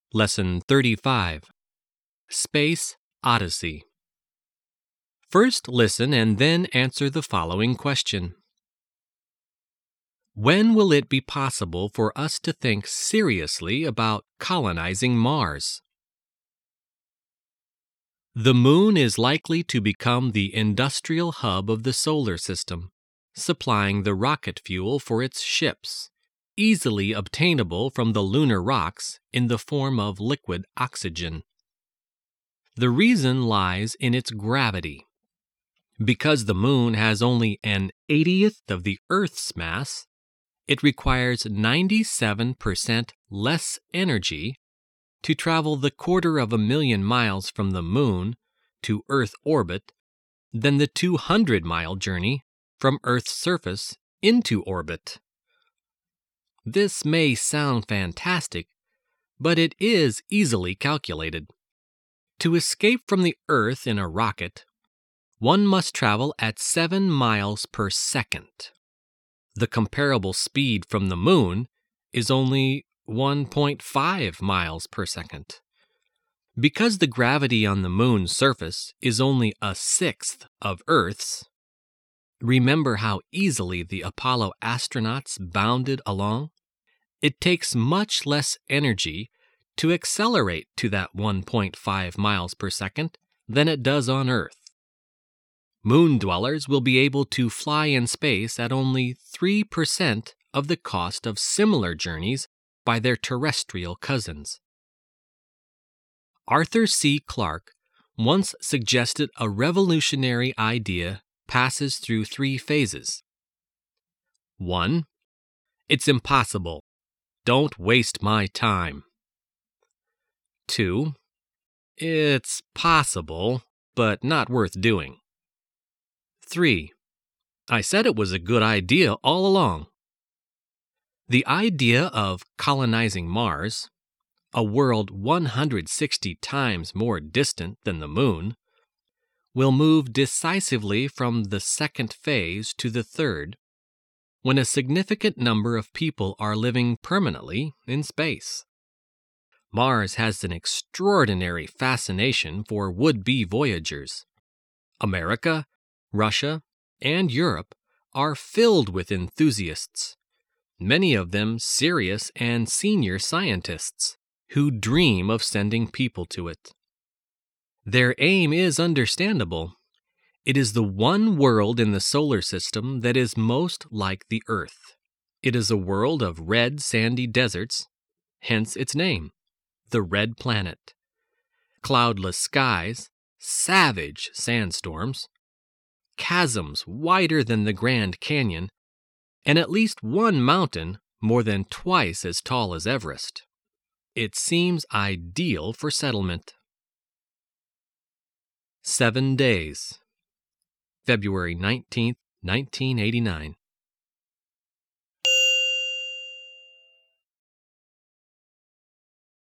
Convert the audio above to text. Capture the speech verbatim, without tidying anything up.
Lesson thirty-five. Space Odyssey. First listen and then answer the following question. When will it be possible for us to think seriously about colonizing Mars? The Moon is likely to become the industrial hub of the solar system, supplying the rocket fuel for its ships, easily obtainable from the lunar rocks in the form of liquid oxygen. The reason lies in its gravity. Because the Moon has only an eightieth of the Earth's mass, it requires ninety-seven percent less energy to travel the quarter of a million miles from the Moon to Earth orbit than the two hundred mile journey from Earth's surface into orbit. This may sound fantastic, but it is easily calculated. To escape from the Earth in a rocket, one must travel at seven miles per second. The comparable speed from the Moon is only one point five miles per second. Because the gravity on the Moon's surface is only a sixth of Earth's, remember how easily the Apollo astronauts bounded along? It takes much less energy to accelerate to that one point five miles per second than it does on Earth. Moon dwellers will be able to fly in space at only three percent of the cost of similar journeys by their terrestrial cousins. Arthur C. Clarke once suggested a revolutionary idea passes through three phases. One, it's impossible. Don't waste my time. Two, it's possible, but not worth doing. Three, I said it was a good idea all along. The idea of colonizing Mars, a world one hundred sixty times more distant than the Moon, will move decisively from the second phase to the third, when a significant number of people are living permanently in space. Mars has an extraordinary fascination for would-be voyagers. America, Russia, and Europe are filled with enthusiasts, many of them serious and senior scientists who dream of sending people to it. Their aim is understandable. It is the one world in the solar system that is most like the Earth. It is a world of red sandy deserts, hence its name, the Red Planet. Cloudless skies, savage sandstorms, chasms wider than the Grand Canyon, and at least one mountain more than twice as tall as Everest. It seems ideal for settlement. Seven Days, February nineteenth, nineteen eighty-nine.